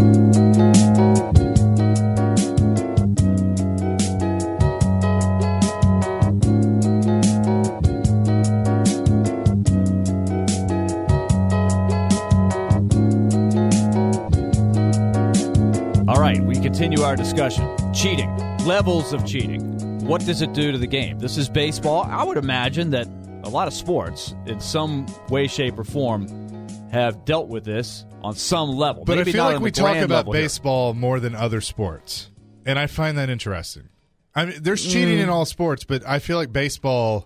S3: All right, we continue our discussion. Cheating. Levels of cheating. What does it do to the game? This is baseball. I would imagine that a lot of sports, in some way, shape, or form, have dealt with this on some level.
S4: But
S3: Maybe
S4: I feel
S3: not
S4: like
S3: on
S4: we
S3: the
S4: talk
S3: grand
S4: about
S3: level here.
S4: baseball more than other sports. And I find that interesting. I mean, there's cheating
S3: Mm.
S4: in all sports, but I feel like baseball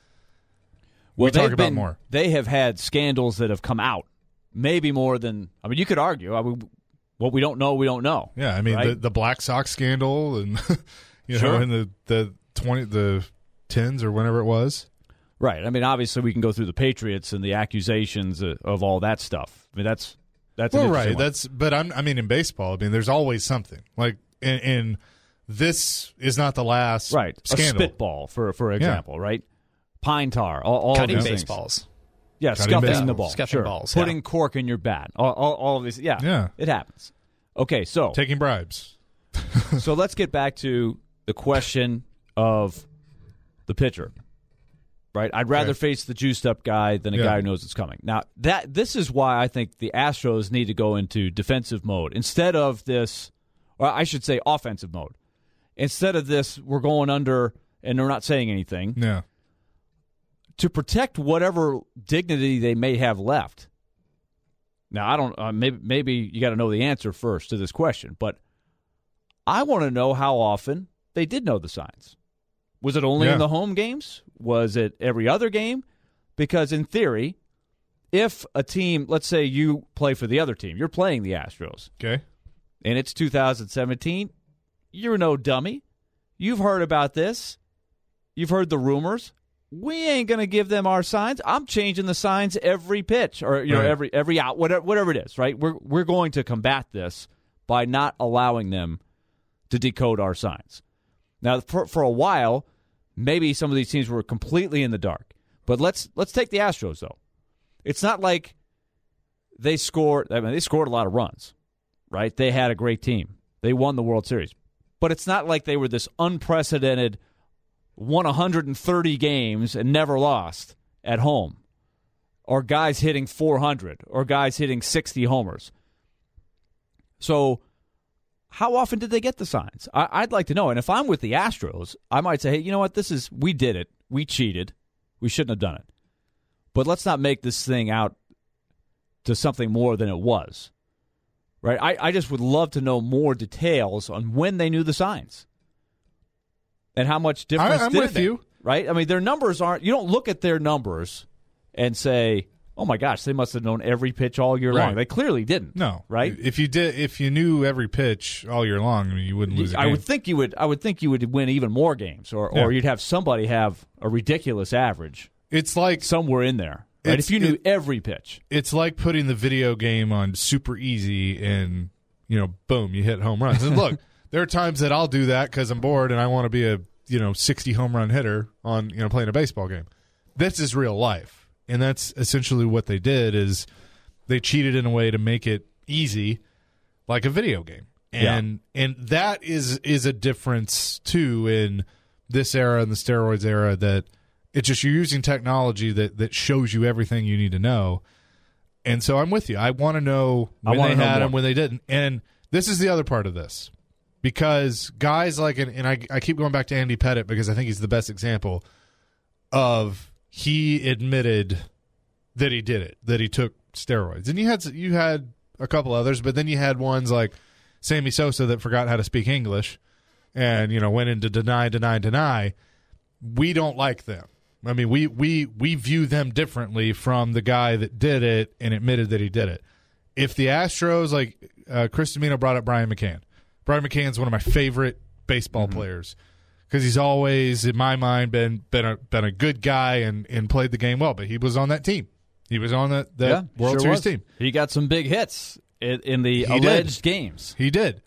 S3: Well,
S4: we talk
S3: they've
S4: about
S3: been-
S4: more.
S3: They have had scandals that have come out, maybe more than. I mean, you could argue. I mean, what we don't know, we don't know.
S4: Yeah, I mean
S3: right?
S4: the, the Black Sox scandal and you
S3: Sure.
S4: know in the the twenty the tens or whenever it was.
S3: Right. I mean, obviously, we can go through the Patriots and the accusations of, of all that stuff. I mean, that's that's an
S4: Well,
S3: interesting
S4: right.
S3: one.
S4: That's but I'm I mean in baseball, I mean there's always something like and, and this is not the last
S3: right.
S4: scandal.
S3: A spitball, for for example, right? Pine tar, all, all
S6: Cutting
S3: of these things.
S6: baseballs.
S3: Yeah,
S4: Cutting
S3: scuffing
S4: baseballs.
S3: the ball,
S6: Scuffing
S3: sure.
S6: balls, yeah.
S3: Putting cork in your bat, all, all, all of these. Yeah,
S4: Yeah.
S3: it happens. Okay, so
S4: Taking bribes.
S3: so let's get back to the question of the pitcher. Right, I'd rather
S4: Okay.
S3: face the juiced up guy than a
S4: Yeah.
S3: guy who knows it's coming. Now that this is why I think the Astros need to go into defensive mode instead of this, or I should say offensive mode. Instead of this, we're going under and they're not saying anything
S4: Yeah.
S3: to protect whatever dignity they may have left. Now I don't. Uh, maybe maybe you got to know the answer first to this question, but I want to know how often they did know the signs. Was it only
S4: Yeah.
S3: in the home games? Was it every other game? Because in theory, if a team, let's say you play for the other team, you're playing the Astros,
S4: Okay.
S3: and it's two thousand seventeen, you're no dummy. You've heard about this. You've heard the rumors. We ain't going to give them our signs. I'm changing the signs every pitch or you know
S4: Right.
S3: every every out whatever whatever it is, right? We're we're going to combat this by not allowing them to decode our signs. Now for for a while, maybe some of these teams were completely in the dark. But let's let's take the Astros though. It's not like they scored I mean they scored a lot of runs, right? They had a great team. They won the World Series. But it's not like they were this unprecedented won one hundred thirty games and never lost at home. Or guys hitting four hundred or guys hitting sixty homers. So how often did they get the signs? I, I'd like to know. And if I'm with the Astros, I might say, hey, you know what? This is we did it. We cheated. We shouldn't have done it. But let's not make this thing out to something more than it was. Right? I, I just would love to know more details on when they knew the signs. And how much difference
S4: I, I'm
S3: did
S4: with
S3: they,
S4: you.
S3: Right? I mean, their numbers aren't – you don't look at their numbers and say, oh my gosh, they must have known every pitch all year
S4: Right.
S3: long. They clearly didn't.
S4: No,
S3: right?
S4: If you did, if you knew every pitch all year long, I mean, you wouldn't lose a
S3: I
S4: game.
S3: would think you would. I would think you would win even more games, or,
S4: Yeah.
S3: or you'd have somebody have a ridiculous average
S4: It's like
S3: somewhere in there. Right?
S4: It's-
S3: If you knew
S4: it-
S3: every pitch,
S4: it's like putting the video game on super easy, and you know, boom, you hit home runs. And look, there are times that I'll do that because I'm bored and I want to be a you know sixty home run hitter on you know playing a baseball game. This is real life, and that's essentially what they did. Is they cheated in a way to make it easy, like a video game, and yeah. and that is is a difference too in this era and the steroids era. That it's just you're using technology that that shows you everything you need to know. And so I'm with you. I want to know when they had them, when they didn't. And this is the other part of this. Because guys like, and, and I, I keep going back to Andy Pettitte because I think he's the best example of he admitted that he did it, that he took steroids. And you had you had a couple others, but then you had ones like Sammy Sosa that forgot how to speak English and, you know, went into deny, deny, deny. We don't like them. I mean, we, we, we view them differently from the guy that did it and admitted that he did it. If the Astros, like uh, Chris Domino brought up Brian McCann. Brian McCann's one of my favorite baseball mm-hmm. players because he's always, in my mind, been been a, been a good guy and, and played the game well, but he was on that team. He was on that, that
S3: yeah,
S4: World
S3: sure
S4: Series
S3: was.
S4: team.
S3: He got some big hits in, in the
S4: he
S3: alleged
S4: did.
S3: games.
S4: He did.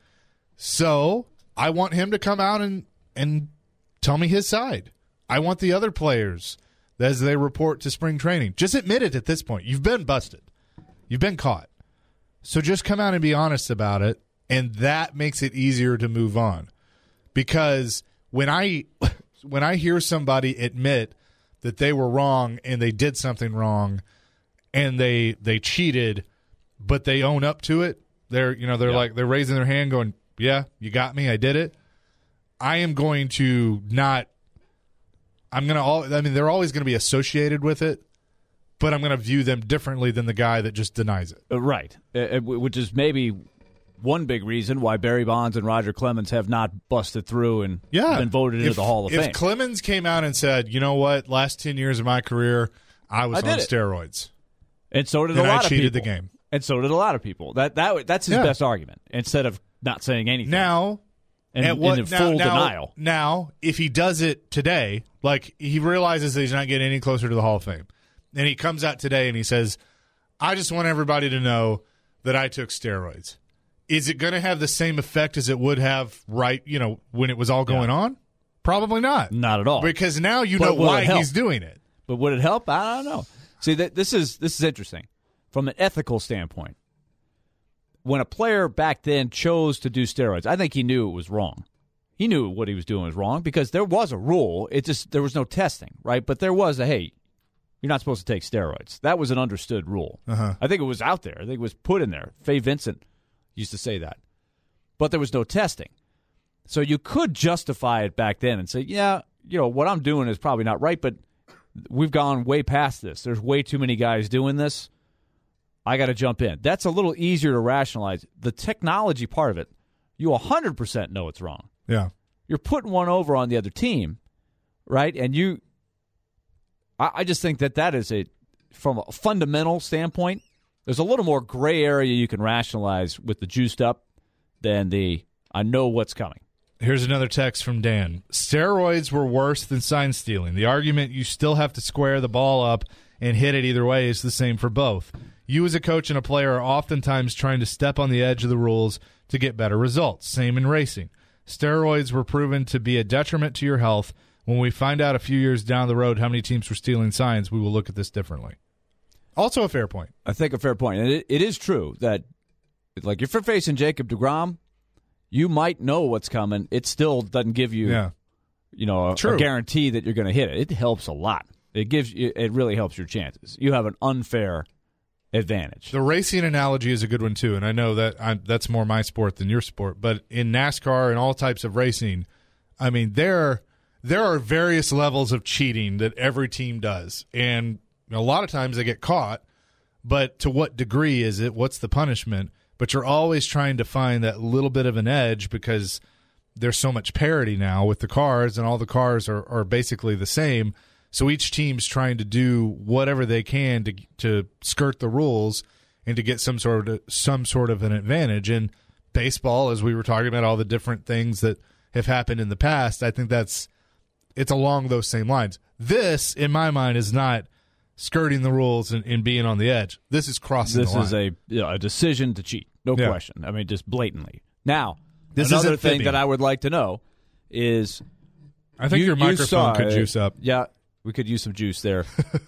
S4: So I want him to come out and, and tell me his side. I want the other players, as they report to spring training, just admit it at this point. You've been busted. You've been caught. So just come out and be honest about it, and that makes it easier to move on. Because when I when I hear somebody admit that they were wrong and they did something wrong and they they cheated, but they own up to it, they're you know they're
S3: yeah.
S4: like they're raising their hand going, "Yeah, you got me. I did it." I am going to not I'm going to all I mean they're always going to be associated with it, but I'm going to view them differently than the guy that just denies it.
S3: Uh, right. Uh, which is maybe one big reason why Barry Bonds and Roger Clemens have not busted through and
S4: yeah.
S3: been voted
S4: if,
S3: into the Hall of
S4: if
S3: Fame.
S4: If Clemens came out and said, "You know what? Last ten years of my career, I was
S3: I
S4: on
S3: it.
S4: steroids."
S3: And so did
S4: then
S3: a lot
S4: I
S3: of
S4: cheated
S3: people.
S4: the game.
S3: And so did a lot of people. That that that's his
S4: yeah.
S3: best argument. Instead of not saying anything.
S4: Now,
S3: and,
S4: at what,
S3: and in
S4: now,
S3: full
S4: now,
S3: denial.
S4: Now, if he does it today, like he realizes that he's not getting any closer to the Hall of Fame, and he comes out today and he says, "I just want everybody to know that I took steroids." Is it going to have the same effect as it would have right, you know, when it was all going
S3: yeah.
S4: on? Probably not.
S3: Not at all.
S4: Because now you
S3: But
S4: know
S3: will
S4: why
S3: it help?
S4: he's doing it.
S3: But would it help? I don't know. See, that this is this is interesting from an ethical standpoint. When a player back then chose to do steroids, I think he knew it was wrong. He knew what he was doing was wrong because there was a rule. It just there was no testing, right? But there was a hey, you're not supposed to take steroids. That was an understood rule.
S4: Uh-huh.
S3: I think it was out there. I think it was put in there. Faye Vincent used to say that. But there was no testing. So you could justify it back then and say, yeah, you know, what I'm doing is probably not right, but we've gone way past this. There's way too many guys doing this. I got to jump in. That's a little easier to rationalize. The technology part of it, you one hundred percent know it's wrong.
S4: Yeah.
S3: You're putting one over on the other team, right? And you, I, I just think that that is a, from a fundamental standpoint, there's a little more gray area you can rationalize with the juiced up than the I know what's coming.
S4: Here's another text from Dan. Steroids were worse than sign stealing. The argument you still have to square the ball up and hit it either way is the same for both. You as a coach and a player are oftentimes trying to step on the edge of the rules to get better results. Same in racing. Steroids were proven to be a detriment to your health. When we find out a few years down the road how many teams were stealing signs, we will look at this differently. Also a fair point.
S3: I think a fair point. And it, it is true that, like, if you're facing Jacob deGrom, you might know what's coming. It still doesn't give you,
S4: yeah.
S3: you know, a, a guarantee that you're going to hit it. It helps a lot. It gives you, it really helps your chances. You have an unfair advantage.
S4: The racing analogy is a good one too, and I know that I'm, that's more my sport than your sport. But in NASCAR and all types of racing, I mean, there there are various levels of cheating that every team does, and a lot of times they get caught. But to what degree is it? What's the punishment? But you're always trying to find that little bit of an edge because there's so much parity now with the cars, and all the cars are, are basically the same. So each team's trying to do whatever they can to to skirt the rules and to get some sort of some sort of an advantage. And baseball, as we were talking about all the different things that have happened in the past, I think that's it's along those same lines. This, in my mind, is not skirting the rules and, and being on the edge. This is crossing
S3: this
S4: the line.
S3: This is a, you know, a decision to cheat, no
S4: Yeah.
S3: question. I mean, just blatantly. Now,
S4: This
S3: another
S4: isn't
S3: thing
S4: fibbing.
S3: that I would like to know is
S4: I think
S3: you,
S4: your
S3: you
S4: microphone
S3: saw
S4: could
S3: it.
S4: juice up.
S3: Yeah, we could use some juice there.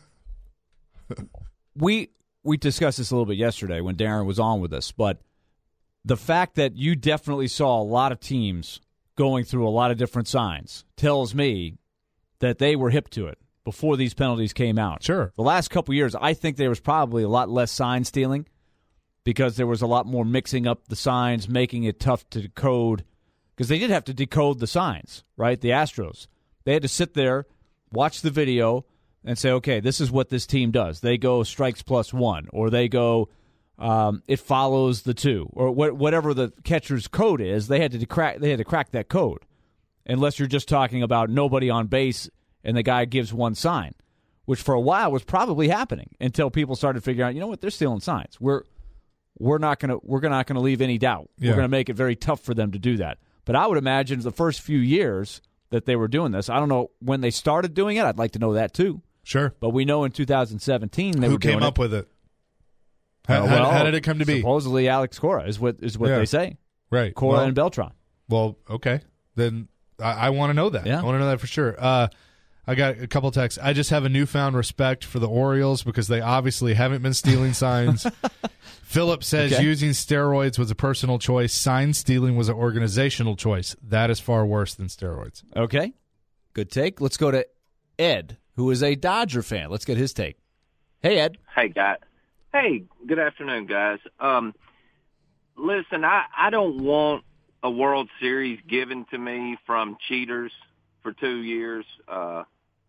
S3: we we discussed this a little bit yesterday when Darren was on with us, but the fact that you definitely saw a lot of teams going through a lot of different signs tells me that they were hip to it before these penalties came out.
S4: Sure.
S3: The last couple years, I think there was probably a lot less sign stealing because there was a lot more mixing up the signs, making it tough to decode. Because they did have to decode the signs, right? The Astros. They had to sit there, watch the video, and say, okay, this is what this team does. They go strikes plus one, or they go um, it follows the two, or wh- whatever the catcher's code is. They had to crack. They had to crack that code, unless you're just talking about nobody on base and the guy gives one sign, which for a while was probably happening until people started figuring out, you know what, they're stealing signs. We're we're not gonna we're not gonna leave any doubt.
S4: Yeah.
S3: We're gonna make it very tough for them to do that. But I would imagine the first few years that they were doing this, I don't know when they started doing it. I'd like to know that too.
S4: Sure.
S3: But we know in two thousand seventeen they
S4: Who
S3: were doing
S4: came up
S3: it.
S4: with it? How,
S3: Uh,
S4: how-
S3: well,
S4: how did it come to be?
S3: Supposedly Alex Cora is what is what
S4: Yeah.
S3: they say.
S4: Right.
S3: Cora
S4: well,
S3: and Beltran.
S4: Well, okay. Then I, I want to know that.
S3: Yeah.
S4: I want to know that for sure. Uh, I got a couple texts. I just have a newfound respect for the Orioles because they obviously haven't been stealing signs. Philip says
S3: Okay.
S4: using steroids was a personal choice. Sign stealing was an organizational choice. That is far worse than steroids.
S3: Okay. Good take. Let's go to Ed, who is a Dodger fan. Let's get his take. Hey, Ed.
S6: Hey, guy. Hey, good afternoon, guys. Um, listen, I, I don't want a World Series given to me from cheaters for two years. Uh,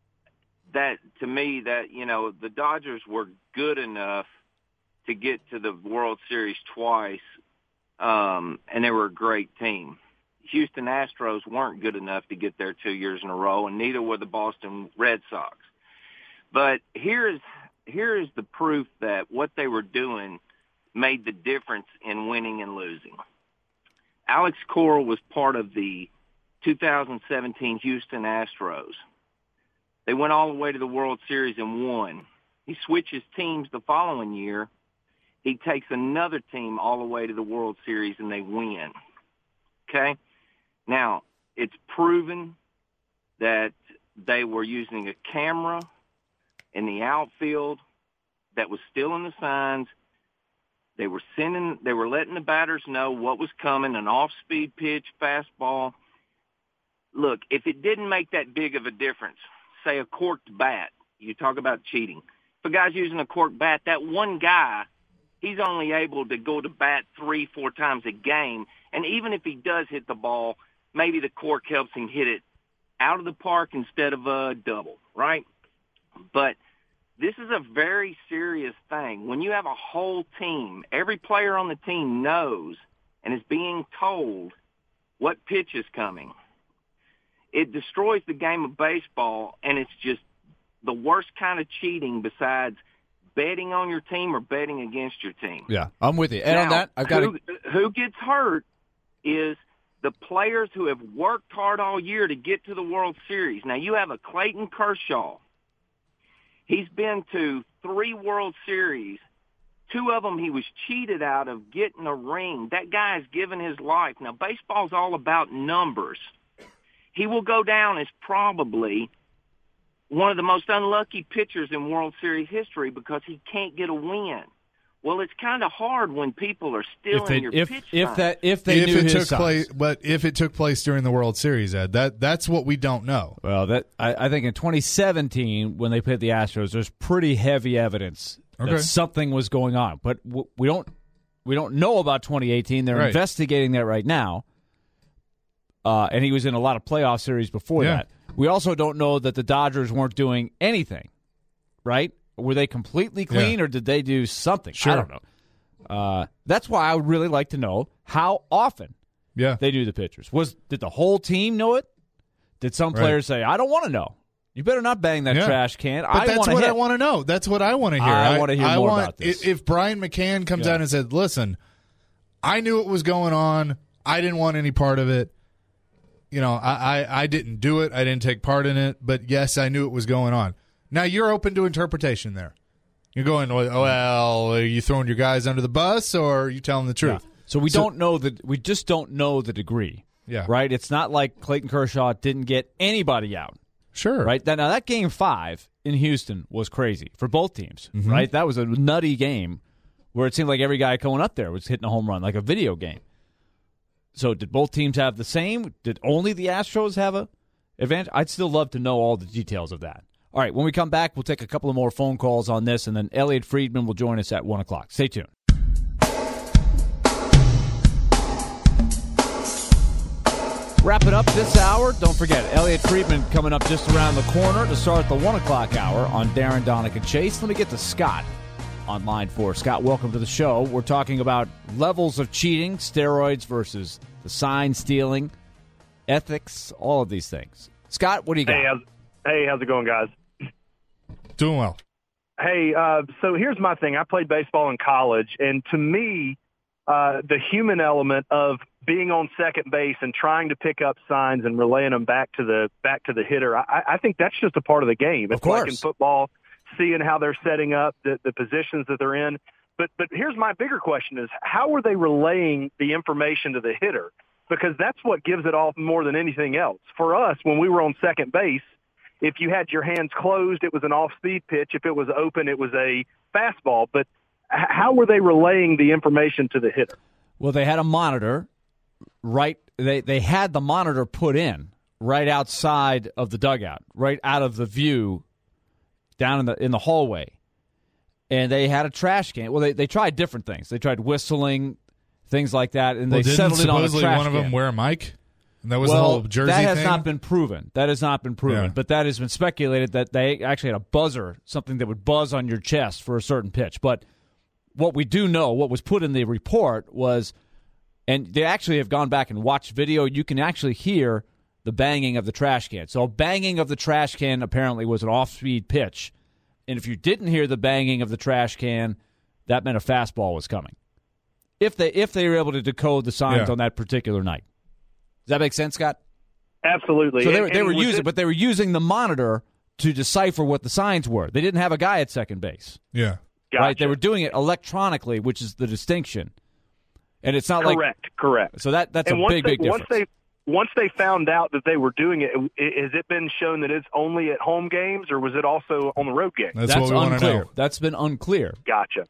S6: that to me, that you know, the Dodgers were good enough to get to the World Series twice, um, and they were a great team. Houston Astros weren't good enough to get there two years in a row, and neither were the Boston Red Sox. But here is here is the proof that what they were doing made the difference in winning and losing. Alex Cora was part of the two thousand seventeen Houston Astros. They went all the way to the World Series and won. He switches teams the following year. He takes another team all the way to the World Series and they win. Okay? Now, it's proven that they were using a camera in the outfield that was still in the signs. They were sending, they were letting the batters know what was coming, an off-speed pitch, fastball. Look, if it didn't make that big of a difference, say a corked bat, you talk about cheating. If a guy's using a corked bat, that one guy, he's only able to go to bat three, four times a game. And even if he does hit the ball, maybe the cork helps him hit it out of the park instead of a double, right? But this is a very serious thing. When you have a whole team, every player on the team knows and is being told what pitch is coming. It destroys the game of baseball, and it's just the worst kind of cheating besides betting on your team or betting against your team.
S3: Yeah, I'm with you. And
S6: now,
S3: on that, I've got
S6: who,
S3: to...
S6: who gets hurt is the players who have worked hard all year to get to the World Series. Now, you have a Clayton Kershaw. He's been to three World Series. Two of them he was cheated out of getting a ring. That guy has given his life. Now, baseball's all about numbers. He will go down as probably one of the most unlucky pitchers in World Series history because he can't get a win. Well, it's kind of hard when people are stealing
S3: If, they,
S6: your
S3: if,
S6: pitch
S3: if
S6: signs.
S3: that if they
S4: if
S3: knew
S4: it
S3: his
S4: took
S3: size.
S4: place, but if it took place during the World Series, Ed, that that's what we don't know.
S3: Well, that I, I think in twenty seventeen when they played the Astros, there's pretty heavy evidence
S4: Okay.
S3: that something was going on. But w- we don't we don't know about twenty eighteen. They're
S4: Right.
S3: investigating that right now. Uh, and he was in a lot of playoff series before
S4: Yeah.
S3: that. We also don't know that the Dodgers weren't doing anything, right? Were they completely clean,
S4: Yeah.
S3: or did they do something?
S4: Sure.
S3: I don't know. Uh, that's why I would really like to know how often
S4: Yeah.
S3: they do the pitchers. Was did the whole team know it? Did some
S4: Right.
S3: players say, "I don't want to know"? You better not bang that
S4: Yeah.
S3: trash can.
S4: But
S3: I
S4: that's
S3: wanna
S4: what
S3: hit.
S4: I want to know. That's what I want to hear.
S3: I wanna hear
S4: I
S3: more
S4: want,
S3: about this.
S4: If Brian McCann comes
S3: Yeah.
S4: out and said, listen, I knew what was going on. I didn't want any part of it. You know, I, I, I didn't do it. I didn't take part in it. But, yes, I knew it was going on. Now, you're open to interpretation there. You're going, well, are you throwing your guys under the bus or are you telling the truth?
S3: Yeah. So we
S4: So-
S3: don't know that. We just don't know the degree.
S4: Yeah.
S3: Right? It's not like Clayton Kershaw didn't get anybody out.
S4: Sure.
S3: Right? Now, that game five in Houston was crazy for both teams.
S4: Mm-hmm.
S3: Right? That was a nutty game where it seemed like every guy going up there was hitting a home run, like a video game. So did both teams have the same? Did only the Astros have a advantage? I'd still love to know all the details of that. All right, when we come back, we'll take a couple of more phone calls on this, and then Elliot Friedman will join us at one o'clock. Stay tuned. Wrapping up this hour, don't forget, Elliot Friedman coming up just around the corner to start the one o'clock hour on Darren, Donick, and Chase. Let me get to Scott on line four. Scott, welcome to the show. We're talking about levels of cheating, steroids versus the sign stealing, ethics, all of these things. Scott, what do you got?
S7: Hey, how's, hey, how's it going, guys?
S4: Doing well.
S7: Hey, uh, so here's my thing. I played baseball in college, and to me, uh, the human element of being on second base and trying to pick up signs and relaying them back to the back to the hitter, I, I think that's just a part of the game. It's
S3: Of course.
S7: like in football, seeing how they're setting up, the, the positions that they're in. But but here's my bigger question is, how are they relaying the information to the hitter? Because that's what gives it off more than anything else. For us, when we were on second base, if you had your hands closed, it was an off-speed pitch. If it was open, it was a fastball. But h- how were they relaying the information to the hitter?
S3: Well, they had a monitor, right? They they had the monitor put in right outside of the dugout, right out of the view, down in the in the hallway, and they had a trash can. Well, they they tried different things. They tried whistling, things like that, and
S4: Well,
S3: they
S4: didn't
S3: settled in on a
S4: supposedly
S3: trash
S4: one of them
S3: can.
S4: wear a mic? And that was
S3: well,
S4: the whole Jersey
S3: that has
S4: thing?
S3: not been proven. That has not been proven.
S4: Yeah.
S3: But that has been speculated that they actually had a buzzer, something that would buzz on your chest for a certain pitch. But what we do know, what was put in the report was, and they actually have gone back and watched video, you can actually hear the banging of the trash can. So banging of the trash can apparently was an off-speed pitch. And if you didn't hear the banging of the trash can, that meant a fastball was coming. If they if they were able to decode the signs
S4: Yeah.
S3: on that particular night. Does that make sense, Scott?
S7: Absolutely.
S3: So they,
S7: And-
S3: were- they
S7: and
S3: were
S7: was
S3: using,
S7: it-
S3: but they were using the monitor to decipher what the signs were. They didn't have a guy at second base,
S4: Yeah.
S3: right? They
S7: Gotcha.
S3: were doing it electronically, which is the distinction. And it's not like
S7: correct, correct.
S3: so that that's
S7: and
S3: a
S7: once
S3: big
S7: they,
S3: big difference.
S7: Once they once they found out that they were doing it, i- has it been shown that it's only at home games, or was it also on the road games?
S4: That's,
S3: That's
S4: what we want to
S3: unclear.
S4: know.
S3: That's been unclear.
S7: Gotcha.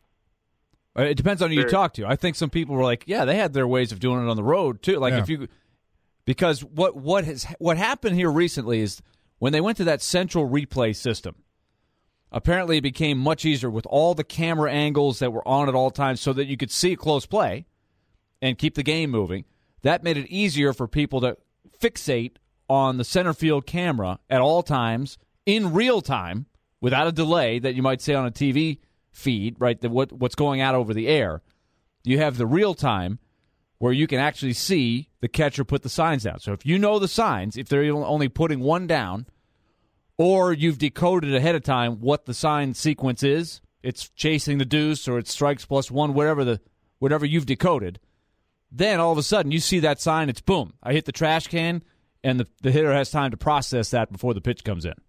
S3: Uh, It depends on who you
S7: Very-
S3: talk to. I think some people were like, yeah, they had their ways of doing it on the road too. Like
S4: Yeah.
S3: if you, because what what has what happened here recently is when they went to that central replay system. Apparently, it became much easier with all the camera angles that were on at all times, so that you could see close play and keep the game moving. That made it easier for people to fixate on the center field camera at all times in real time without a delay that you might say on a T V feed, right? The, what, what's going out over the air. You have the real time where you can actually see the catcher put the signs down. So if you know the signs, if they're only putting one down, or you've decoded ahead of time what the sign sequence is, it's chasing the deuce or it's strikes plus one, whatever the whatever you've decoded, then all of a sudden you see that sign, it's boom, I hit the trash can, and the, the hitter has time to process that before the pitch comes in.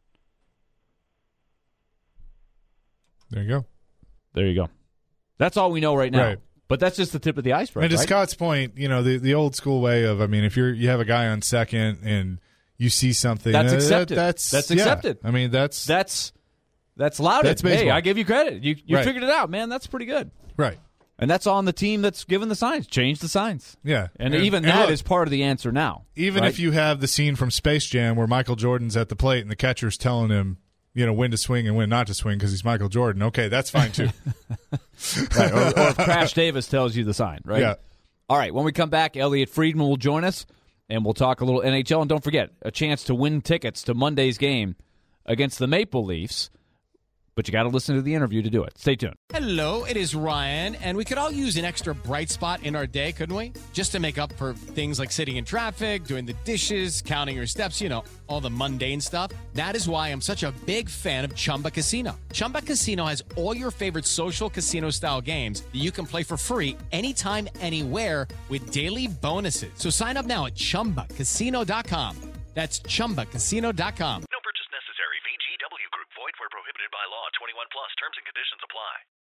S4: There you go.
S3: There you go. That's all we know right now.
S4: Right.
S3: But that's just the tip of the iceberg,
S4: And to
S3: right?
S4: Scott's point, you know, the, the old school way of, I mean, if you're you have a guy on second and you see something,
S3: That's
S4: uh,
S3: accepted.
S4: That, that's
S3: That's
S4: yeah.
S3: accepted.
S4: I mean, that's
S3: That's that's loud.
S4: That's
S3: Hey,
S4: baseball.
S3: I give you credit. You you
S4: Right.
S3: figured it out, man. That's pretty good.
S4: right.
S3: And that's on the team that's given the signs. Change the signs.
S4: Yeah,
S3: And, even that is
S4: look,
S3: part of the answer now.
S4: even
S3: right?
S4: if you have the scene from Space Jam where Michael Jordan's at the plate and the catcher's telling him, you know, when to swing and when not to swing because he's Michael Jordan. Okay, that's fine too.
S3: Right. Or, or if Crash Davis tells you the sign, right?
S4: Yeah.
S3: All right. When we come back, Elliot Friedman will join us, and we'll talk a little N H L. And don't forget, a chance to win tickets to Monday's game against the Maple Leafs. But you got to listen to the interview to do it. Stay tuned.
S8: Hello, it is Ryan, and we could all use an extra bright spot in our day, couldn't we? Just to make up for things like sitting in traffic, doing the dishes, counting your steps, you know, all the mundane stuff. That is why I'm such a big fan of Chumba Casino. Chumba Casino has all your favorite social casino-style games that you can play for free anytime, anywhere with daily bonuses. So sign up now at chumba casino dot com. That's chumba casino dot com.
S9: No